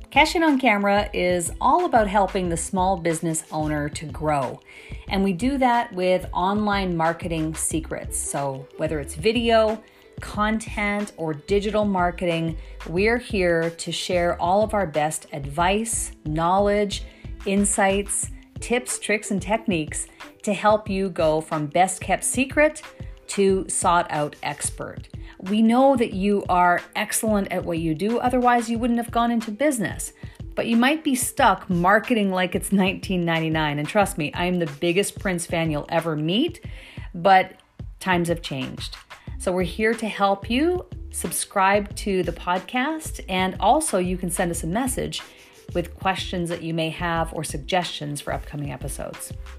Cash In on Camera is all about helping the small business owner to grow. And we do that with online marketing secrets. So whether it's video, content, or digital marketing, we're here to share all of our best advice, knowledge, insights, tips, tricks, and techniques to help you go from best kept secret to sought out expert. We know that you are excellent at what you do, otherwise you wouldn't have gone into business. But you might be stuck marketing like it's 1999. And trust me, I am the biggest Prince fan you'll ever meet, but times have changed. So we're here to help you. Subscribe to the podcast, and also you can send us a message with questions that you may have or suggestions for upcoming episodes.